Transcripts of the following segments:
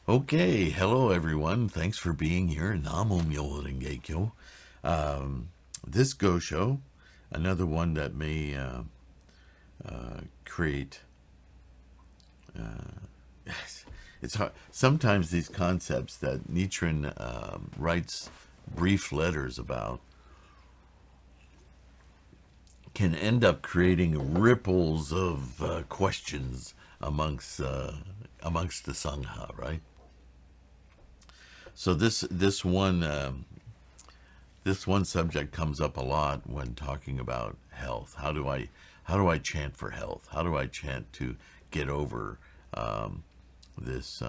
Okay, hello everyone. Thanks for being here. Namo Myoho Renge Kyo. This Go Show, another one that may create. It's hard. Sometimes these concepts that Nichiren writes brief letters about can end up creating ripples of questions amongst the Sangha, right? So this one subject comes up a lot when talking about health. How do I chant for health? How do I chant to get over this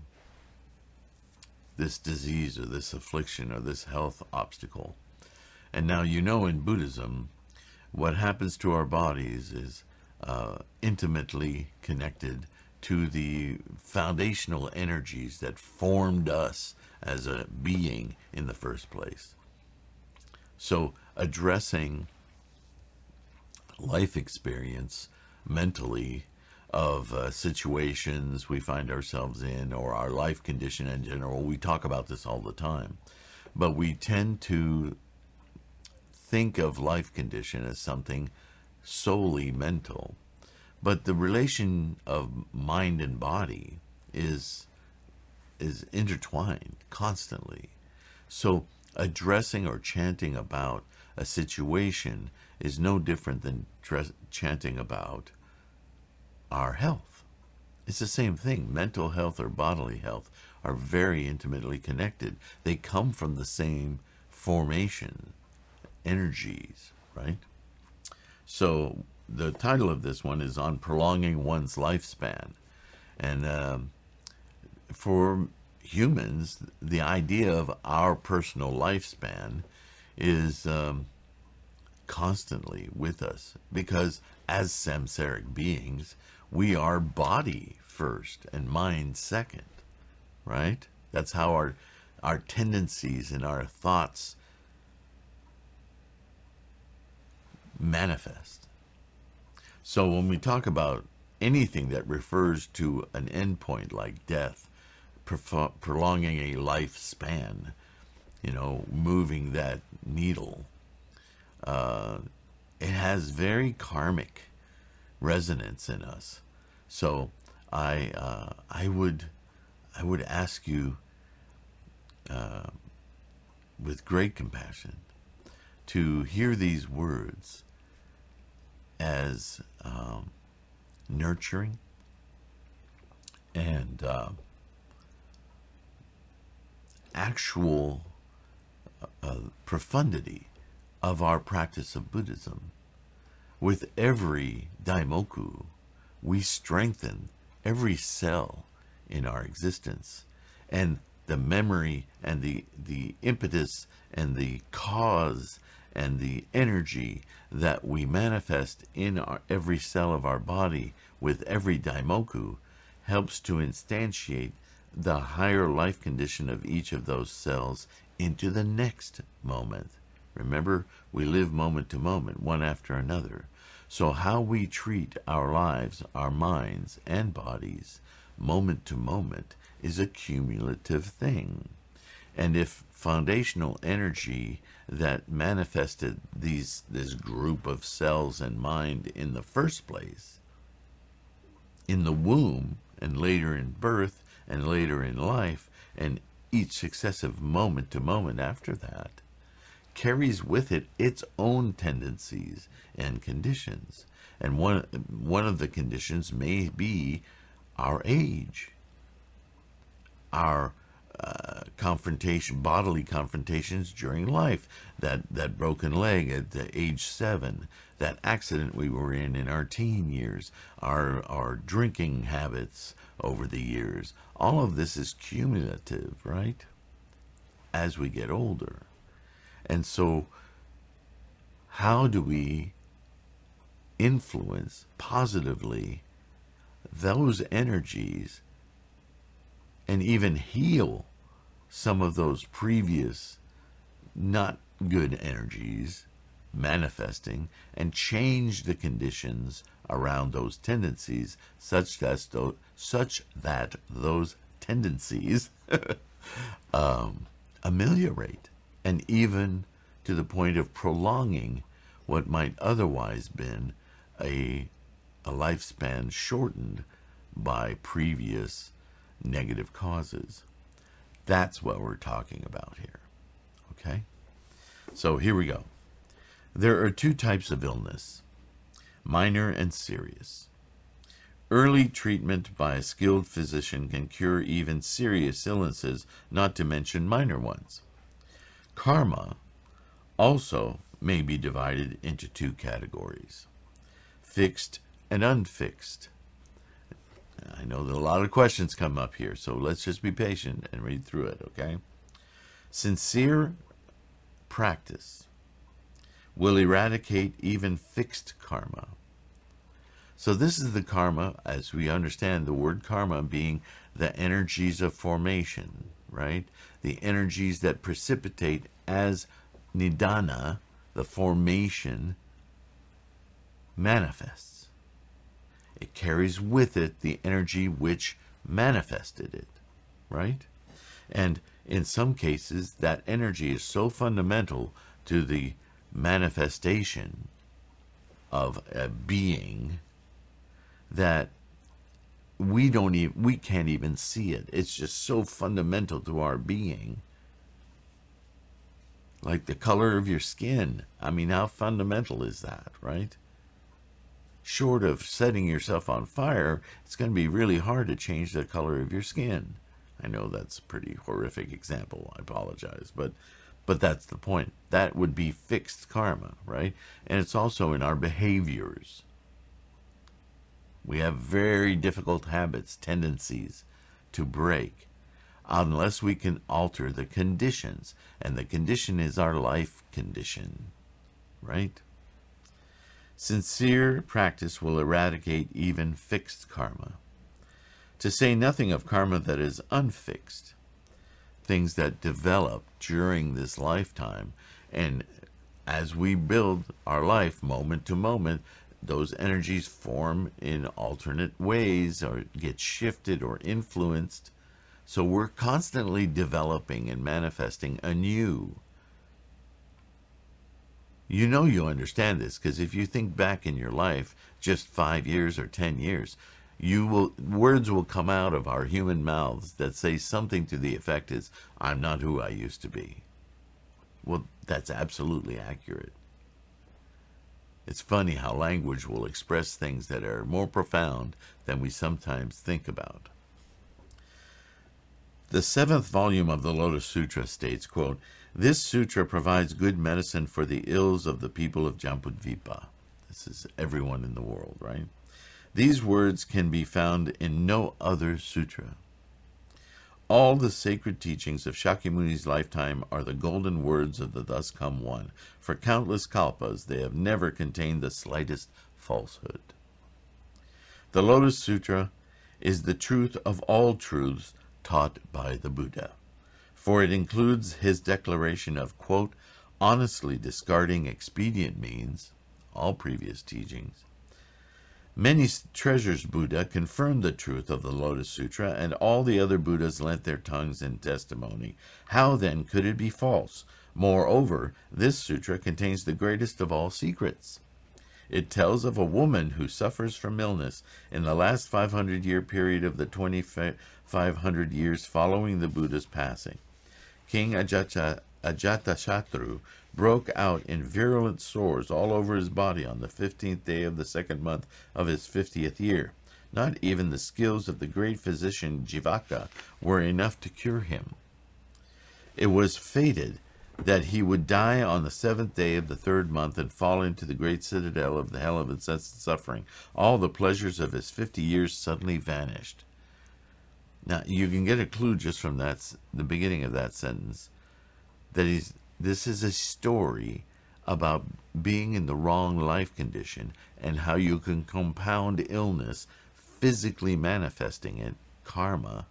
this disease or this affliction or this health obstacle? And now in Buddhism, what happens to our bodies is intimately connected to the foundational energies that formed us as a being in the first place. So addressing life experience mentally of situations we find ourselves in or our life condition in general, we talk about this all the time. But we tend to think of life condition as something solely mental. But the relation of mind and body is intertwined constantly. So addressing or chanting about a situation is no different than chanting about our health. It's the same thing. Mental health or bodily health are very intimately connected. They come from the same formation, energies, right? So the title of this one is on prolonging one's lifespan. And for humans, the idea of our personal lifespan is constantly with us because as samsaric beings, we are body first and mind second, right? That's how our tendencies and our thoughts manifest. So when we talk about anything that refers to an endpoint like death, prolonging a lifespan, moving that needle, it has very karmic resonance in us. So I would ask you with great compassion to hear these words as nurturing and actual profundity of our practice of Buddhism. With every daimoku, we strengthen every cell in our existence, and the memory and the impetus and the cause and the energy that we manifest in every cell of our body with every daimoku helps to instantiate the higher life condition of each of those cells into the next moment. Remember, we live moment to moment, one after another. So how we treat our lives, our minds, and bodies, moment to moment, is a cumulative thing. And if foundational energy that manifested this group of cells and mind in the first place, in the womb, and later in birth, and later in life, and each successive moment to moment after that, carries with it its own tendencies and conditions. And one of the conditions may be our age, our bodily confrontations during life, that broken leg at the age 7, that accident we were in our teen years, our drinking habits over the years. All of this is cumulative, right? As we get older. And so, how do we influence positively those energies and even heal some of those previous not good energies manifesting and change the conditions around those tendencies such that those tendencies ameliorate, and even to the point of prolonging what might otherwise been a lifespan shortened by previous negative causes. That's what we're talking about here. Okay? So here we go. There are two types of illness, minor and serious. Early treatment by a skilled physician can cure even serious illnesses, not to mention minor ones. Karma also may be divided into two categories, fixed and unfixed. I know that a lot of questions come up here, so let's just be patient and read through it, okay? Sincere practice will eradicate even fixed karma. So this is the karma, as we understand the word karma being the energies of formation, right? The energies that precipitate as nidana, the formation, manifests. It carries with it the energy which manifested it, right? And in some cases, that energy is so fundamental to the manifestation of a being that we can't even see it. It's just so fundamental to our being. Like the color of your skin. I mean, how fundamental is that, right? Short of setting yourself on fire, it's going to be really hard to change the color of your skin. I know that's a pretty horrific example. I apologize, but that's the point. That would be fixed karma, right? And it's also in our behaviors. We have very difficult habits, tendencies to break, unless we can alter the conditions. And the condition is our life condition, right? Sincere practice will eradicate even fixed karma. To say nothing of karma that is unfixed, things that develop during this lifetime. And as we build our life moment to moment, those energies form in alternate ways or get shifted or influenced. So we're constantly developing and manifesting anew. You know you understand this, because if you think back in your life, just 5 years or 10 years, words will come out of our human mouths that say something to the effect is, I'm not who I used to be. Well, that's absolutely accurate. It's funny how language will express things that are more profound than we sometimes think about. The 7th volume of the Lotus Sutra states, quote, "This sutra provides good medicine for the ills of the people of Jambudvipa." This is everyone in the world, right? These words can be found in no other sutra. All the sacred teachings of Shakyamuni's lifetime are the golden words of the Thus Come One. For countless kalpas, they have never contained the slightest falsehood. The Lotus Sutra is the truth of all truths taught by the Buddha, for it includes his declaration of, quote, honestly discarding expedient means, all previous teachings. Many treasures Buddha confirmed the truth of the Lotus Sutra, and all the other Buddhas lent their tongues in testimony. How then could it be false? Moreover, this sutra contains the greatest of all secrets. It tells of a woman who suffers from illness in the last 500-year period of the 2,500 years following the Buddha's passing. King Ajatashatru broke out in virulent sores all over his body on the 15th day of the 2nd month of his 50th year. Not even the skills of the great physician Jivaka were enough to cure him. It was fated that he would die on the 7th day of the 3rd month and fall into the great citadel of the hell of incessant suffering. All the pleasures of his 50 years suddenly vanished. Now, you can get a clue just from the beginning of that sentence, that this is a story about being in the wrong life condition and how you can compound illness, physically manifesting it, karma,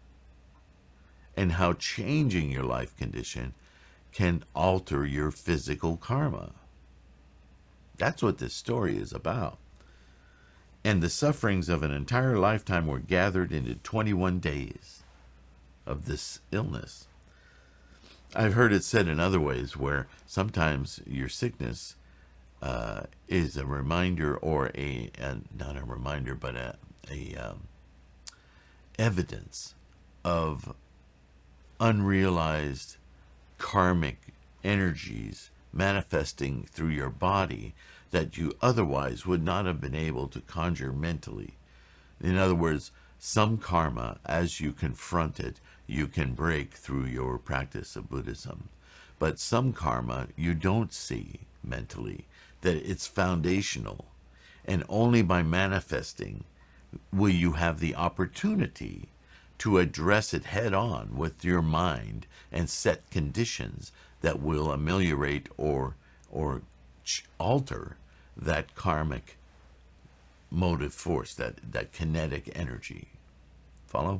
and how changing your life condition can alter your physical karma. That's what this story is about. And the sufferings of an entire lifetime were gathered into 21 days. of this illness. I've heard it said in other ways where sometimes your sickness is a reminder, or not a reminder, but a evidence of unrealized karmic energies manifesting through your body that you otherwise would not have been able to conjure mentally. In other words, some karma, as you confront it, you can break through your practice of Buddhism. But some karma you don't see mentally, that it's foundational. And only by manifesting will you have the opportunity to address it head on with your mind and set conditions that will ameliorate or alter that karmic motive force, that kinetic energy. Follow?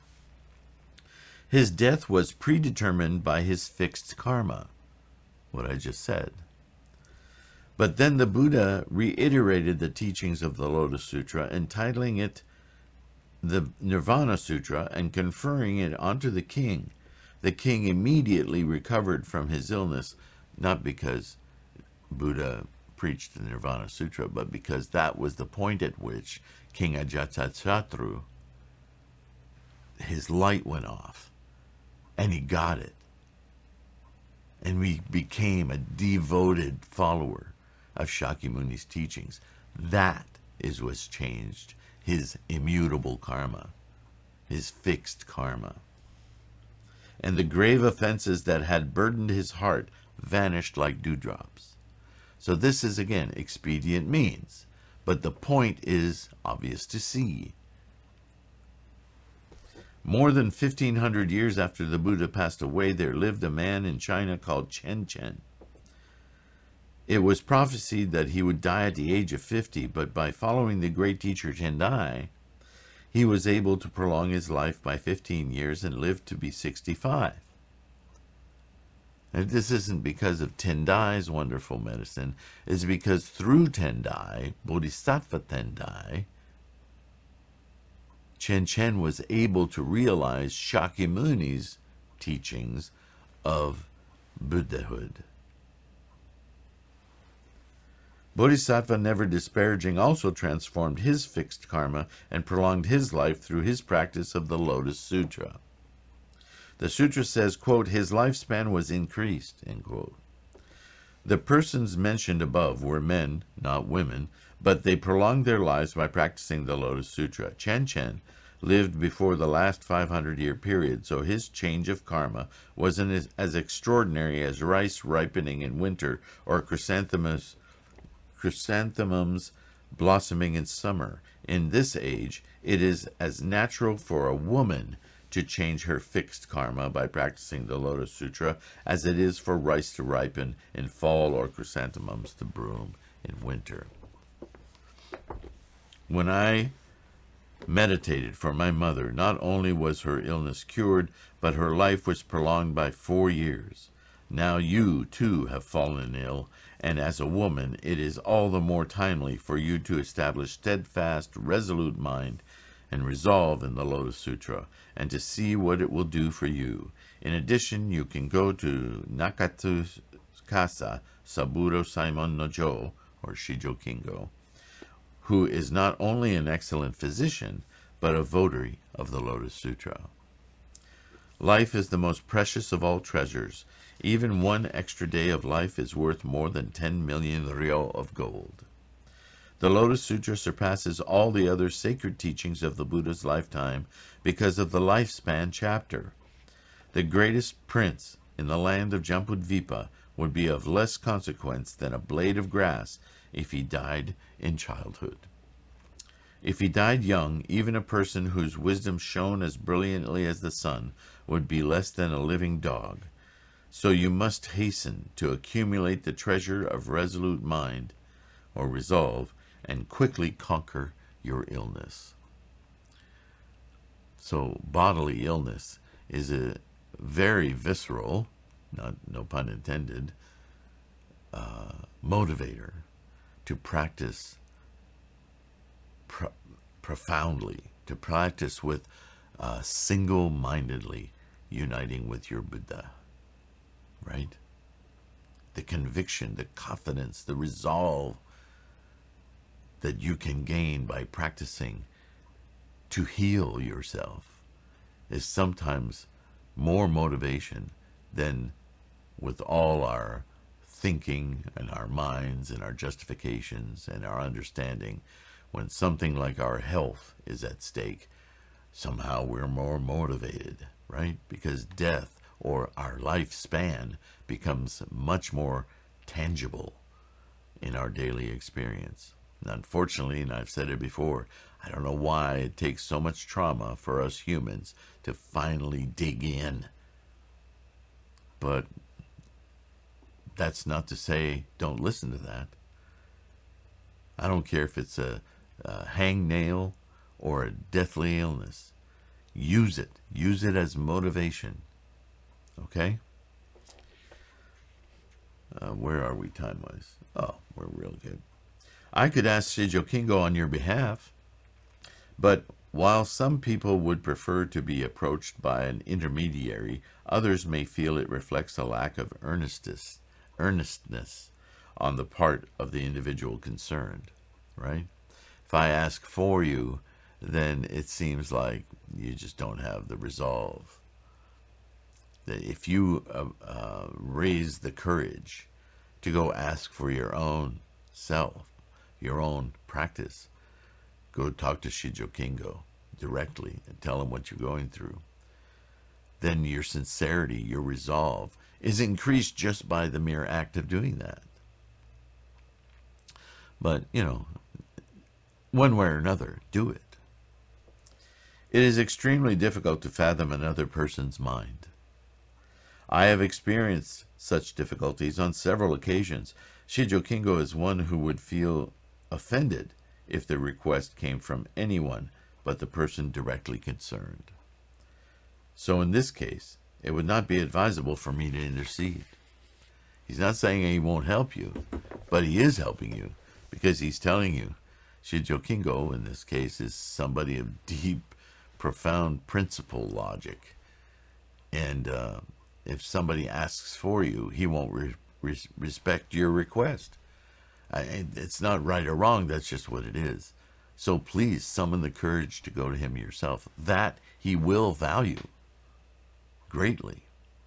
His death was predetermined by his fixed karma, what I just said. But then the Buddha reiterated the teachings of the Lotus Sutra, entitling it the Nirvana Sutra and conferring it onto the king. The king immediately recovered from his illness, not because Buddha preached the Nirvana Sutra, but because that was the point at which King Ajatasattu, his light went off, and he got it. And he became a devoted follower of Shakyamuni's teachings. That is what's changed his immutable karma, his fixed karma. And the grave offenses that had burdened his heart vanished like dewdrops. So this is, again, expedient means, but the point is obvious to see. More than 1,500 years after the Buddha passed away, there lived a man in China called Chen Chen. It was prophesied that he would die at the age of 50, but by following the great teacher Tendai, he was able to prolong his life by 15 years and lived to be 65. And this isn't because of Tendai's wonderful medicine. It's because through Tendai, Bodhisattva Tendai, Chen Chen was able to realize Shakyamuni's teachings of Buddhahood. Bodhisattva, never disparaging, also transformed his fixed karma and prolonged his life through his practice of the Lotus Sutra. The sutra says, quote, his lifespan was increased, end quote. The persons mentioned above were men, not women, but they prolonged their lives by practicing the Lotus Sutra. Chen Chen lived before the last 500-year period, so his change of karma wasn't as extraordinary as rice ripening in winter or chrysanthemums blossoming in summer. In this age, it is as natural for a woman to change her fixed karma by practicing the Lotus Sutra as it is for rice to ripen in fall or chrysanthemums to bloom in winter. When I meditated for my mother, not only was her illness cured, but her life was prolonged by 4 years. Now you, too, have fallen ill, and as a woman, it is all the more timely for you to establish steadfast, resolute mind and resolve in the Lotus Sutra, and to see what it will do for you. In addition, you can go to Nakatsu Kasa Saburo Saimon no Jo, or Shijo Kingo, who is not only an excellent physician, but a votary of the Lotus Sutra. Life is the most precious of all treasures. Even one extra day of life is worth more than 10 million ryo of gold. The Lotus Sutra surpasses all the other sacred teachings of the Buddha's lifetime because of the lifespan chapter. The greatest prince in the land of Jambudvipa would be of less consequence than a blade of grass if he died in childhood. If he died young, even a person whose wisdom shone as brilliantly as the sun would be less than a living dog. So you must hasten to accumulate the treasure of resolute mind, or resolve, and quickly conquer your illness. So bodily illness is a very visceral, no pun intended, motivator to practice profoundly, to practice with single-mindedly, uniting with your Buddha, right? The conviction, the confidence, the resolve that you can gain by practicing to heal yourself is sometimes more motivation than with all our thinking and our minds and our justifications and our understanding. When something like our health is at stake, somehow we're more motivated, right? Because death or our lifespan becomes much more tangible in our daily experience. And unfortunately, and I've said it before, I don't know why it takes so much trauma for us humans to finally dig in. But that's not to say don't listen to that. I don't care if it's a hangnail or a deathly illness. Use it. Use it as motivation. Okay? Where are we time-wise? Oh, we're real good. I could ask Shijo Kingo on your behalf, but while some people would prefer to be approached by an intermediary, others may feel it reflects a lack of earnestness on the part of the individual concerned, right? If I ask for you, then it seems like you just don't have the resolve. That if you raise the courage to go ask for your own self, your own practice, go talk to Shijo Kingo directly and tell him what you're going through, then your sincerity, your resolve is increased just by the mere act of doing that. But, one way or another, do it. It is extremely difficult to fathom another person's mind. I have experienced such difficulties on several occasions. Shijo Kingo is one who would feel offended if the request came from anyone but the person directly concerned. So in this case, it would not be advisable for me to intercede. He's not saying he won't help you, but he is helping you because he's telling you. Shijo Kingo, in this case, is somebody of deep, profound principle logic. And if somebody asks for you, he won't respect your request. It's not right or wrong, that's just what it is. So please summon the courage to go to him yourself. That he will value greatly.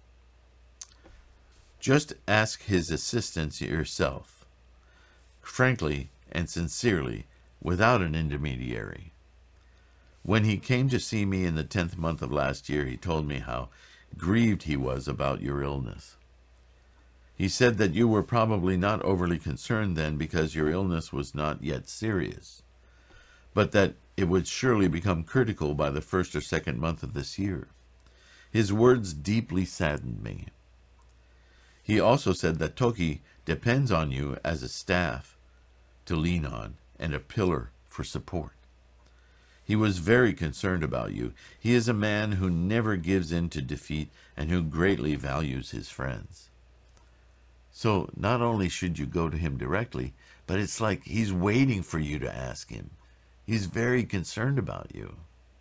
Just ask his assistance yourself, frankly and sincerely, without an intermediary. When he came to see me in the 10th month of last year, he told me how grieved he was about your illness. He said that you were probably not overly concerned then because your illness was not yet serious, but that it would surely become critical by the 1st or 2nd month of this year. His words deeply saddened me. He also said that Toki depends on you as a staff to lean on and a pillar for support. He was very concerned about you. He is a man who never gives in to defeat and who greatly values his friends. So not only should you go to him directly, but it's like he's waiting for you to ask him. He's very concerned about you.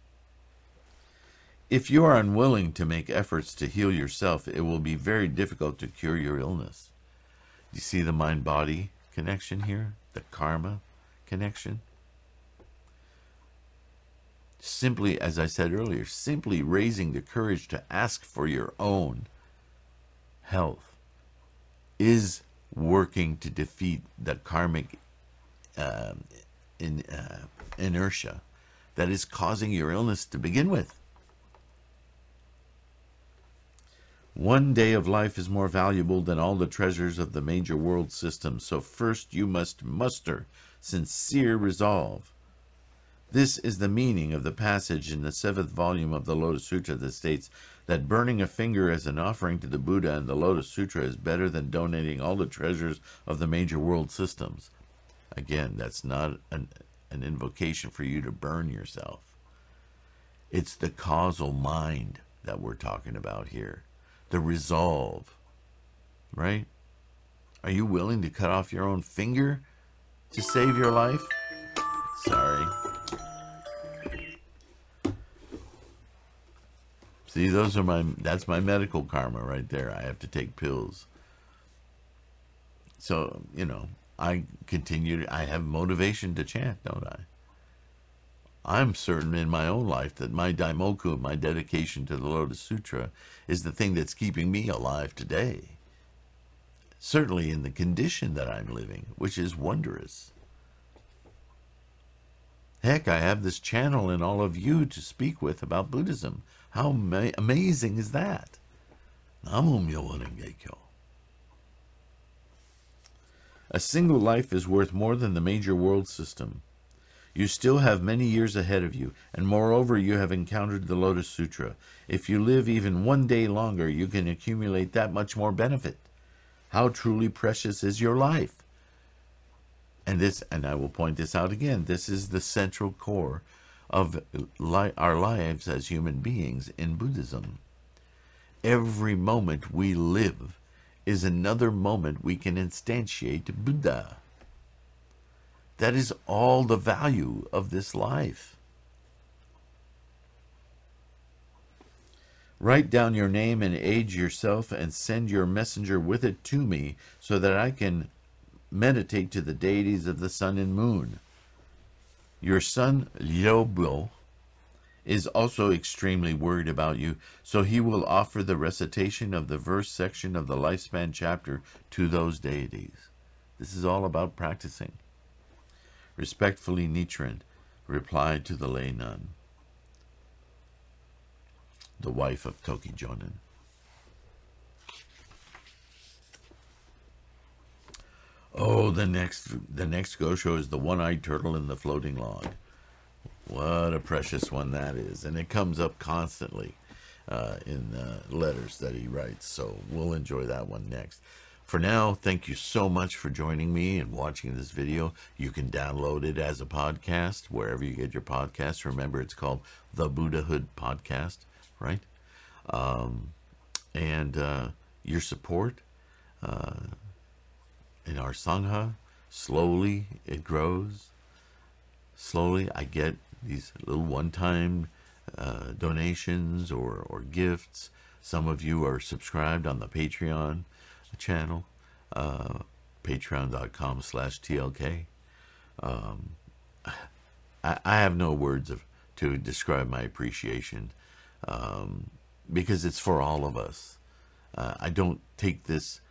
If you are unwilling to make efforts to heal yourself, it will be very difficult to cure your illness. Do you see the mind-body connection here? The karma connection? Simply, as I said earlier, simply raising the courage to ask for your own health is working to defeat the karmic inertia that is causing your illness to begin with. One day of life is more valuable than all the treasures of the major world system, so first you must muster sincere resolve. This is the meaning of the passage in the 7th volume of the Lotus Sutra that states that burning a finger as an offering to the Buddha and the Lotus Sutra is better than donating all the treasures of the major world systems. Again, that's not an invocation for you to burn yourself. It's the causal mind that we're talking about here. The resolve, right? Are you willing to cut off your own finger to save your life? Sorry. See, that's my medical karma right there. I have to take pills. So, I I have motivation to chant, don't I? I'm certain in my own life that my daimoku, my dedication to the Lotus Sutra, is the thing that's keeping me alive today. Certainly in the condition that I'm living, which is wondrous. Heck, I have this channel in all of you to speak with about Buddhism. How amazing is that? Namo Myoho Renge Kyo. A single life is worth more than the major world system. You still have many years ahead of you, and moreover you have encountered the Lotus Sutra. If you live even one day longer, you can accumulate that much more benefit. How truly precious is your life? And I will point this out again, this is the central core of our lives as human beings in Buddhism. Every moment we live is another moment we can instantiate Buddha. That is all the value of this life. Write down your name and age yourself and send your messenger with it to me so that I can meditate to the deities of the sun and moon. Your son, Lyobo, is also extremely worried about you, so he will offer the recitation of the verse section of the lifespan chapter to those deities. This is all about practicing. Respectfully, Nichiren replied to the lay nun, the wife of Toki Jonin. Oh, the next Gosho is the one-eyed turtle in the floating log. What a precious one that is. And it comes up constantly in letters that he writes. So we'll enjoy that one next. For now, thank you so much for joining me and watching this video. You can download it as a podcast wherever you get your podcasts. Remember, it's called The Buddhahood Podcast, right? And your support in our Sangha, slowly it grows. Slowly I get these little one-time donations or gifts. Some of you are subscribed on the Patreon channel, patreon.com/TLK. I have no words to describe my appreciation because it's for all of us. I don't take this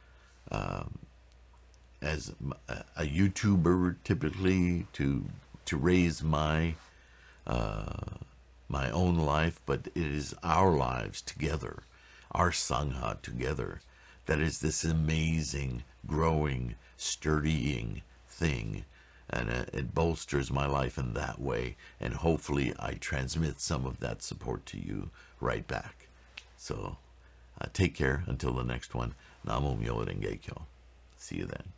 as a YouTuber typically to raise my own life, but it is our lives together, our Sangha together, that is this amazing, growing, sturdying thing, and it bolsters my life in that way, and hopefully I transmit some of that support to you right back. So take care until the next one. Namo Myoho Renge Kyo. See you then.